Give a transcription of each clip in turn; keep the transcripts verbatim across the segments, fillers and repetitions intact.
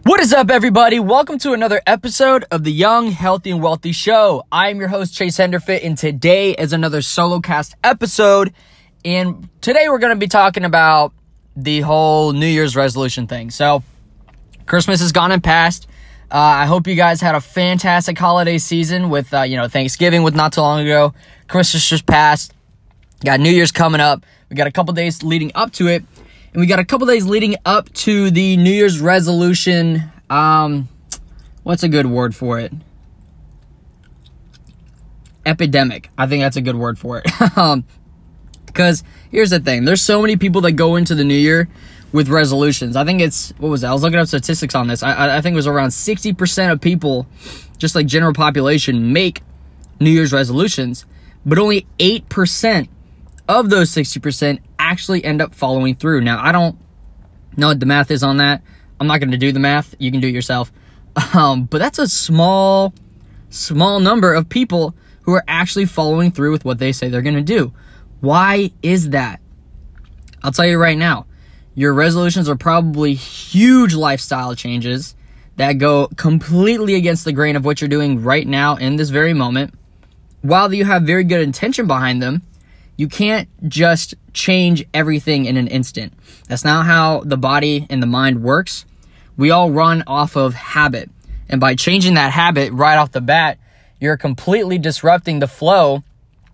What is up, everybody? Welcome to another episode of the Young, Healthy, and Wealthy Show. I am your host, Chase Henderfit, and today is another solo cast episode. And today we're going to be talking about the whole New Year's resolution thing. So, Christmas has gone and passed. Uh, I hope you guys had a fantastic holiday season with, uh, you know, Thanksgiving with not too long ago. Christmas just passed. Got New Year's coming up. We got a couple days leading up to it. And we got a couple days leading up to the New Year's resolution. Um, what's a good word for it? Epidemic. I think that's a good word for it. um, because here's the thing. There's so many people that go into the new year with resolutions. I think it's, what was that? I was looking up statistics on this. I, I think it was around sixty percent of people, just like general population, make New Year's resolutions. But only eight percent of those sixty percent actually end up following through. Now, I don't know what the math is on that. I'm not going to do the math. You can do it yourself. Um, but that's a small, small number of people who are actually following through with what they say they're going to do. Why is that? I'll tell you right now. Your resolutions are probably huge lifestyle changes that go completely against the grain of what you're doing right now in this very moment. While you have very good intention behind them, you can't just change everything in an instant. That's not how the body and the mind works. We all run off of habit. And by changing that habit right off the bat, you're completely disrupting the flow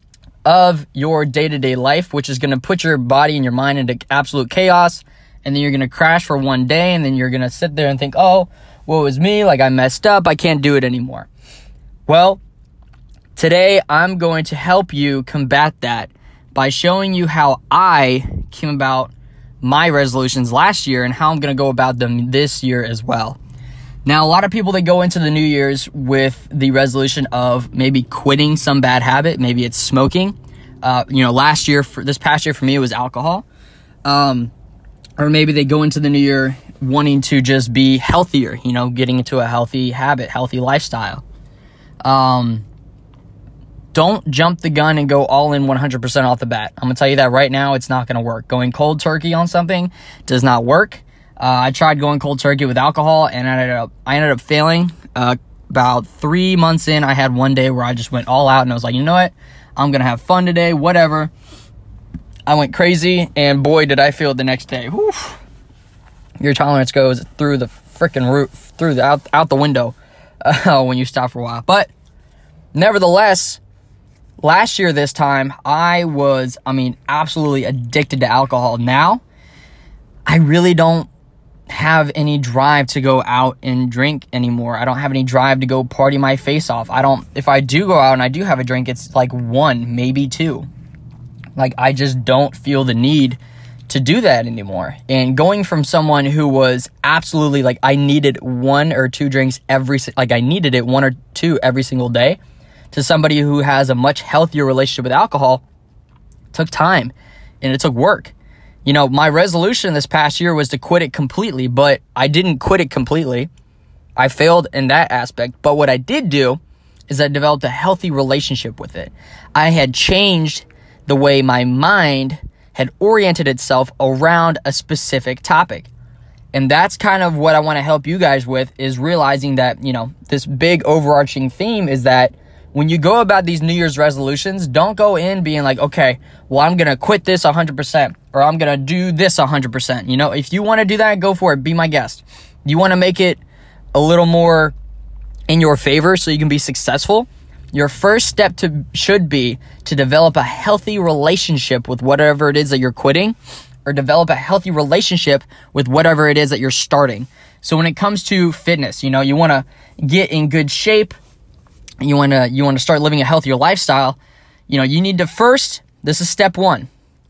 of your day-to-day life, which is going to put your body and your mind into absolute chaos. And then you're going to crash for one day, and then you're going to sit there and think, oh, woe is me, like I messed up, I can't do it anymore. Well, today I'm going to help you combat that by showing you how I came about my resolutions last year and how I'm going to go about them this year as well. Now, a lot of people that go into the New Year's with the resolution of maybe quitting some bad habit, maybe it's smoking. Uh, you know, last year, for this past year for me, it was alcohol. Um, or maybe they go into the New Year wanting to just be healthier, you know, getting into a healthy habit, healthy lifestyle. Um... Don't jump the gun and go all in one hundred percent off the bat. I'm going to tell you that right now, it's not going to work. Going cold turkey on something does not work. Uh, I tried going cold turkey with alcohol, and I ended up, I ended up failing. Uh, about three months in, I had one day where I just went all out, and I was like, you know what? I'm going to have fun today, whatever. I went crazy, and boy, did I feel it the next day. Whew. Your tolerance goes through the freaking roof, through the, out, out the window uh, when you stop for a while. But nevertheless, last year, this time, I was, I mean, absolutely addicted to alcohol. Now, I really don't have any drive to go out and drink anymore. I don't have any drive to go party my face off. I don't, if I do go out and I do have a drink, it's like one, maybe two. Like, I just don't feel the need to do that anymore. And going from someone who was absolutely, like, I needed one or two drinks every, like, I needed it one or two every single day, to somebody who has a much healthier relationship with alcohol, took time and it took work. You know, my resolution this past year was to quit it completely, but I didn't quit it completely. I failed in that aspect. But what I did do is I developed a healthy relationship with it. I had changed the way my mind had oriented itself around a specific topic. And that's kind of what I want to help you guys with, is realizing that, you know, this big overarching theme is that when you go about these New Year's resolutions, don't go in being like, okay, well, I'm going to quit this one hundred percent, or I'm going to do this one hundred percent. You know, if you want to do that, go for it. Be my guest. You want to make it a little more in your favor so you can be successful? Your first step to should be to develop a healthy relationship with whatever it is that you're quitting, or develop a healthy relationship with whatever it is that you're starting. So when it comes to fitness, you know, you want to get in good shape. You want to you want to start living a healthier lifestyle. You know, you need to first, this is step one,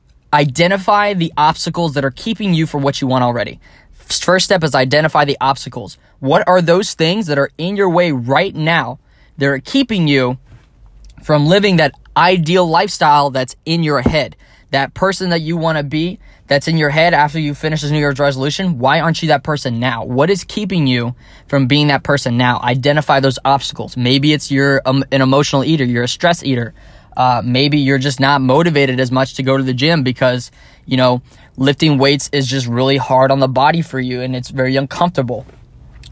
identify the obstacles that are keeping you from what you want already. First step is identify the obstacles. What are those things that are in your way right now that are keeping you from living that ideal lifestyle that's in your head? That person that you want to be, that's in your head after you finish this New Year's resolution, why aren't you that person now? What is keeping you from being that person now? Identify those obstacles. Maybe it's you're um, an emotional eater, you're a stress eater. Uh, maybe you're just not motivated as much to go to the gym because, you know, lifting weights is just really hard on the body for you and it's very uncomfortable.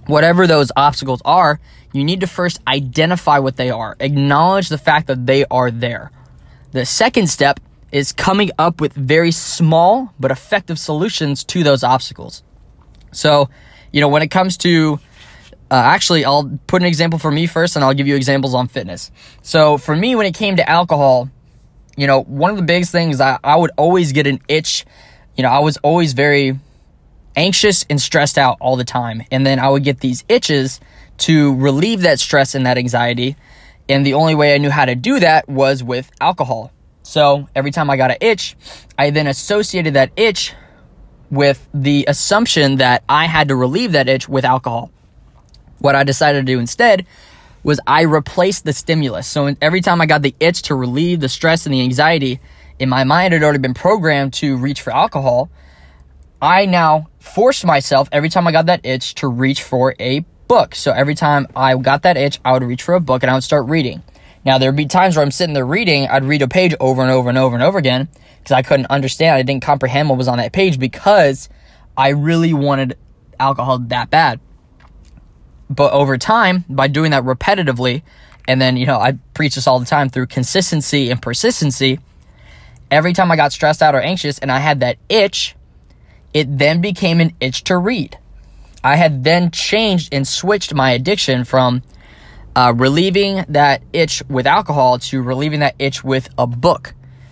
whatever those obstacles are, you need to first identify what they are. Acknowledge the fact that they are there. The second step is coming up with very small but effective solutions to those obstacles. So, you know, when it comes to, uh, actually, I'll put an example for me first, and I'll give you examples on fitness. So for me, when it came to alcohol, you know, one of the biggest things, I, I would always get an itch. You know, I was always very anxious and stressed out all the time. And then I would get these itches to relieve that stress and that anxiety. And the only way I knew how to do that was with alcohol. So every time I got an itch, I then associated that itch with the assumption that I had to relieve that itch with alcohol. What I decided to do instead was I replaced the stimulus. So every time I got the itch to relieve the stress and the anxiety, in my mind it had already been programmed to reach for alcohol. I now forced myself every time I got that itch to reach for a book. So every time I got that itch, I would reach for a book and I would start reading. Now, there would be times where I'm sitting there reading, I'd read a page over and over and over and over again because I couldn't understand, I didn't comprehend what was on that page because I really wanted alcohol that bad. But over time, by doing that repetitively, and then, you know, I preach this all the time through consistency and persistency, every time I got stressed out or anxious and I had that itch, it then became an itch to read. I had then changed and switched my addiction from uh, relieving that itch with alcohol to relieving that itch with a book.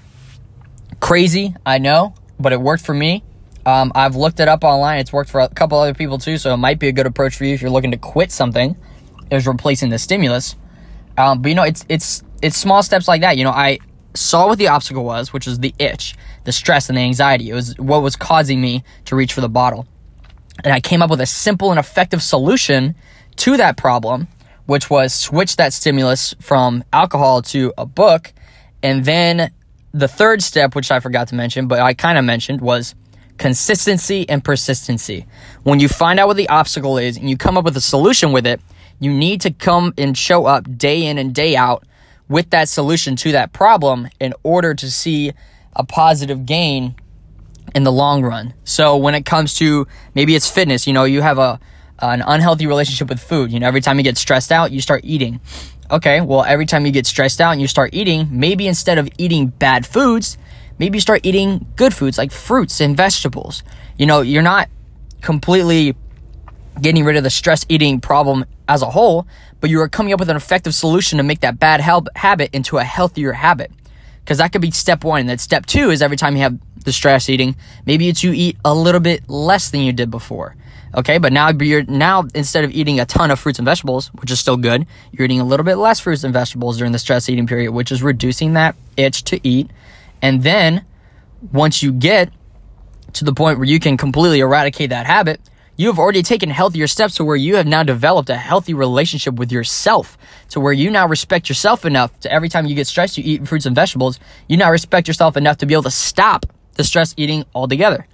Crazy, I know, but it worked for me. Um, I've looked it up online. It's worked for a couple other people too, so it might be a good approach for you if you're looking to quit something. Is replacing the stimulus. Um, but you know, it's it's it's small steps like that. You know, I saw what the obstacle was, which is the itch, the stress, and the anxiety. It was what was causing me to reach for the bottle. And I came up with a simple and effective solution to that problem, which was switch that stimulus from alcohol to a book. And then the third step, which I forgot to mention, but I kind of mentioned, was consistency and persistency. When you find out what the obstacle is and you come up with a solution with it, you need to come and show up day in and day out with that solution to that problem in order to see a positive gain in the long run. So when it comes to, maybe it's fitness, you know, you have a an unhealthy relationship with food. You know, every time you get stressed out, you start eating. Okay, well, every time you get stressed out and you start eating, maybe instead of eating bad foods, maybe you start eating good foods like fruits and vegetables. You know, you're not completely getting rid of the stress eating problem as a whole, but you are coming up with an effective solution to make that bad hel- habit into a healthier habit. Because that could be step one. And then step two is every time you have the stress eating, maybe it's you eat a little bit less than you did before. Okay, but now you're now instead of eating a ton of fruits and vegetables, which is still good, you're eating a little bit less fruits and vegetables during the stress eating period, which is reducing that itch to eat. And then once you get to the point where you can completely eradicate that habit, you have already taken healthier steps to where you have now developed a healthy relationship with yourself, to where you now respect yourself enough to every time you get stressed, you eat fruits and vegetables. You now respect yourself enough to be able to stop the stress eating altogether.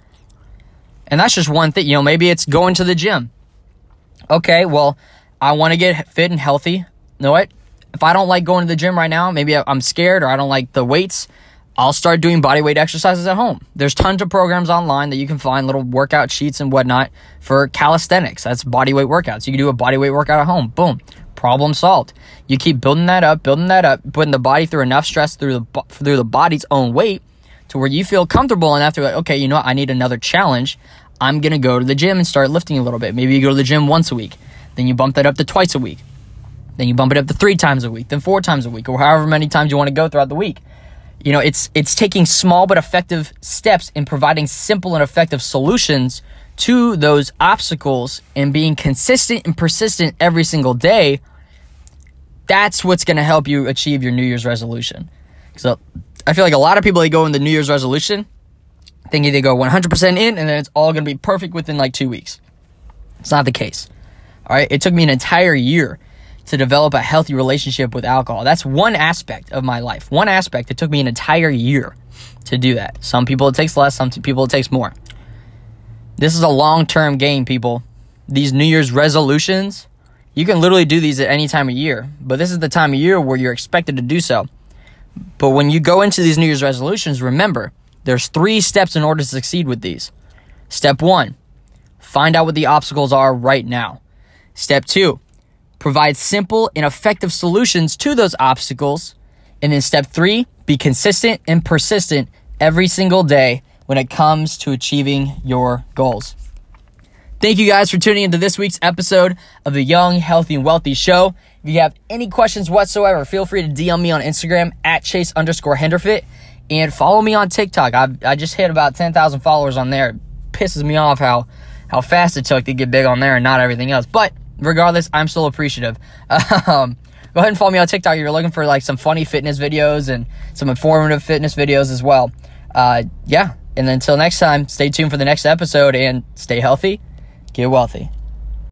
And that's just one thing. You know, maybe it's going to the gym. Okay, well, I want to get fit and healthy. You know what? If I don't like going to the gym right now, maybe I'm scared or I don't like the weights, I'll start doing body weight exercises at home. There's tons of programs online that you can find, little workout sheets and whatnot for calisthenics. That's body weight workouts. You can do a body weight workout at home. Boom. Problem solved. You keep building that up, building that up, putting the body through enough stress through the through the body's own weight to where you feel comfortable enough to, like, okay, you know what? I need another challenge. I'm going to go to the gym and start lifting a little bit. Maybe you go to the gym once a week. Then you bump that up to twice a week. Then you bump it up to three times a week. Then four times a week, or however many times you want to go throughout the week. You know, it's it's taking small but effective steps in providing simple and effective solutions to those obstacles and being consistent and persistent every single day. That's what's going to help you achieve your New Year's resolution. So I feel like a lot of people, they go in the New Year's resolution thinking they go one hundred percent in and then it's all going to be perfect within like two weeks. It's not the case. All right. It took me an entire year to develop a healthy relationship with alcohol. That's one aspect of my life. One aspect. It took me an entire year to do that. Some people it takes less. Some people it takes more. This is a long-term game, people. These New Year's resolutions, you can literally do these at any time of year. But this is the time of year where you're expected to do so. But when you go into these New Year's resolutions, remember, there's three steps in order to succeed with these. Step one, find out what the obstacles are right now. Step two, provide simple and effective solutions to those obstacles. And then step three, be consistent and persistent every single day when it comes to achieving your goals. Thank you guys for tuning into this week's episode of the Young, Healthy, and Wealthy Show. If you have any questions whatsoever, feel free to D M me on Instagram at Chase underscore Henderfit and follow me on TikTok. I I just hit about ten thousand followers on there. It pisses me off how, how fast it took to get big on there and not everything else. But regardless, I'm still appreciative. Um, go ahead and follow me on TikTok if you're looking for like some funny fitness videos and some informative fitness videos as well. Uh, yeah, and until next time, stay tuned for the next episode and stay healthy, get wealthy.